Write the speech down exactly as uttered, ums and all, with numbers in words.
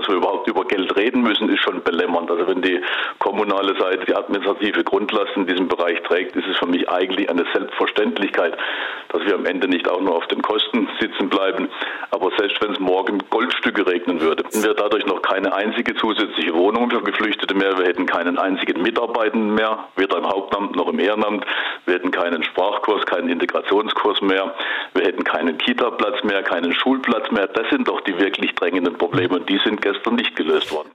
dass wir überhaupt über Geld reden müssen, ist schon belämmernd. Also wenn die kommunale Seite die administrative Grundlast in diesem Bereich trägt, ist es für mich eigentlich eine Selbstverständlichkeit, dass wir am Ende nicht auch nur auf den Kosten sitzen bleiben. Aber selbst wenn es morgen Goldstücke regnen würde, hätten wir dadurch noch keine einzige zusätzliche Wohnung für Geflüchtete mehr. Wir hätten keinen einzigen Mitarbeitenden mehr, weder im Hauptamt noch im Ehrenamt. Wir hätten keinen Sprachkurs, keinen Integrationskurs mehr. Wir hätten keinen Kita-Platz mehr, keinen Schulplatz mehr. Das sind doch die wirklich drängenden Probleme und die sind gestern nicht gelöst worden.